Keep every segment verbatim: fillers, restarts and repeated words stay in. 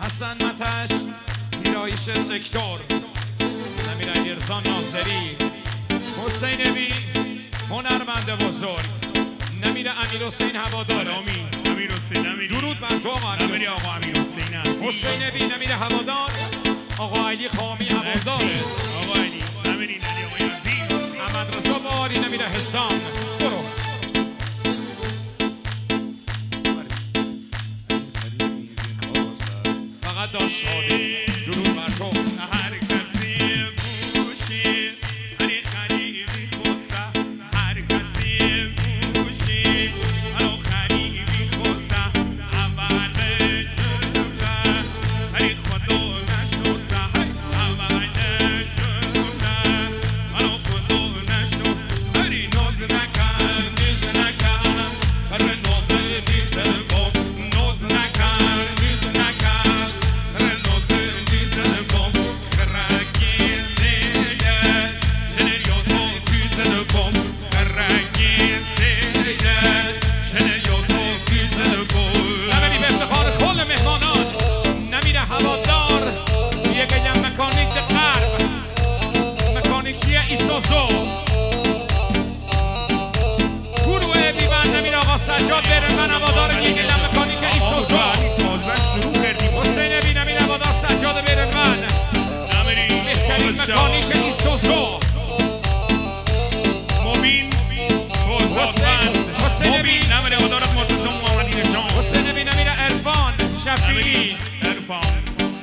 حسن متش پیرایش سکتور، نمیر ارزان ناظری، حسین بی هنرمند بزرگ، نمیر امیر حسین هوادار. آمین امیر حسین امیر درود بر تو آقا امیر آقا امیر حسین حسین بی نمیر هوادار، آقا علی خامی هوادار، آقا علی امیر علی آقا عزیز، احمد رضا باری نمیر حسام. برو فقط داشت شادی. درود بر تو. هر کسی گوشی علی خلیبی خوسته، هر کسی گوشی الو خلیبی خوسته، اول جلوه علی خودو نشوسته، اول جلوه الو خودو نشوسته، علی ناز نکن نیز نکن هر ناز نیز کن، ناز نکن نیز نکن ایسوزو گروه بیبند نمیر آقا سجاد برنمن هوادار یک گلم مکانیک ایسوزو، حسین بی نمیر هوادار سجاد برنمن بهترین مکانیک ایسوزو، مبین حسین بی نمیر هوادار مرتضی محمدی نژاد، حسین بی نمیر عرفان شفیعی، عرفان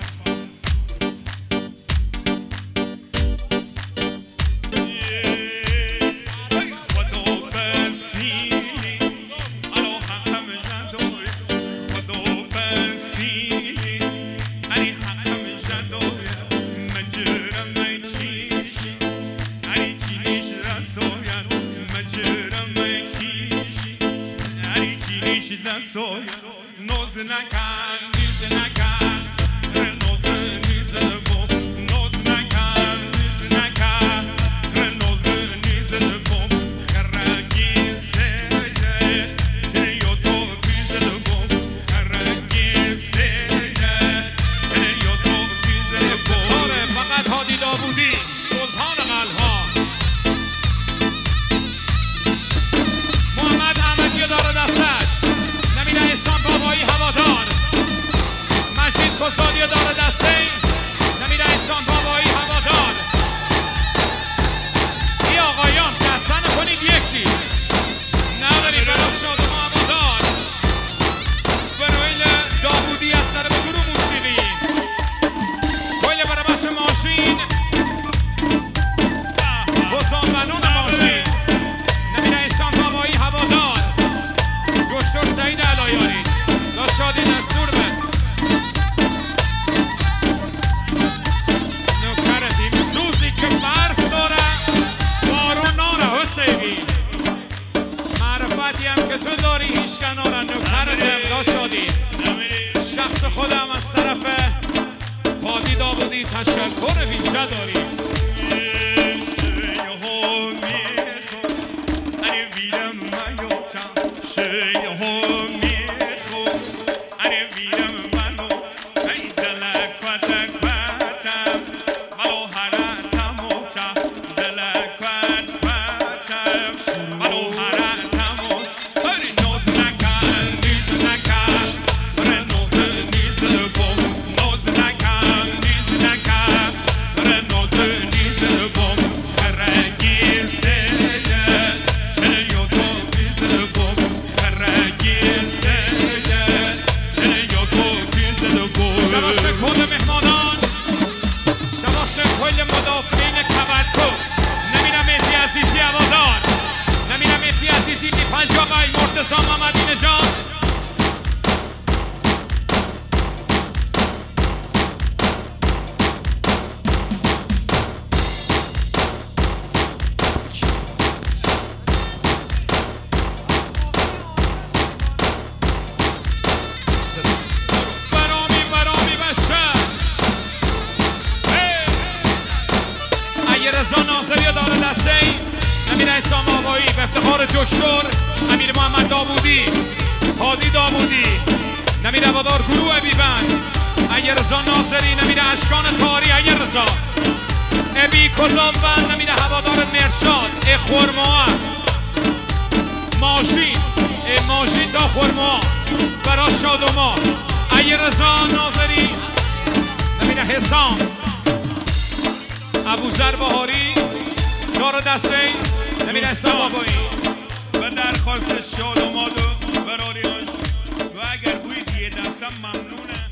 نوز نکن نیز نکن نوز نیز بوم، نوز نکن نیز نکن نوز نیز بوم، خرکی سیده یا تو بیز بوم، خرکی سیده یا تو بیز بوم. فقط هادی داوودی سلطان قلب‌ها، محمد احمدی داره دستش، نمیر احسان بابایی هوادار، مجید کسادی داره دسته، نمیر احسان بابایی هوادار. ای آقایان دسته نکنید یکی نداریم برای شادم هوادار. برایل داوودی از سر به گروه موسیقی کویل برای بچه ماشین بزانبنون ماشین، نمیر احسان بابایی هوادار، دکتر سعید علایاری داشت شادی دستور به نکردیم سوزی که برف داره بارون ناره. حسینی معرفتی هم که تو داری هیچ کناره نکردیم داشت شادی. شخص خودم از طرف هادی داوودی تشکر ویژه داریم. مرتضی محمدی نژاد برامی برامی بچه اگه رضا ناظری داره دسته امیر احسان بابایی به افتخار دکتر امیر محمد داوودی، هادی داوودی، نمیر هوادار گروه بیبند، اگه رضا ناظری نمیره اشکان تاری اگه رضا ابی کذابن نمیره هوادار مرشاد ای خورما ماشین ای ماشین تا خورما برا شادوما اگه رضا ناظری نمیره حسام ابوذر بهاری دار دسته نمیره حسام آبایی و درخواست شادوماد و براریاش و اگر بوید یه دستم ممنونه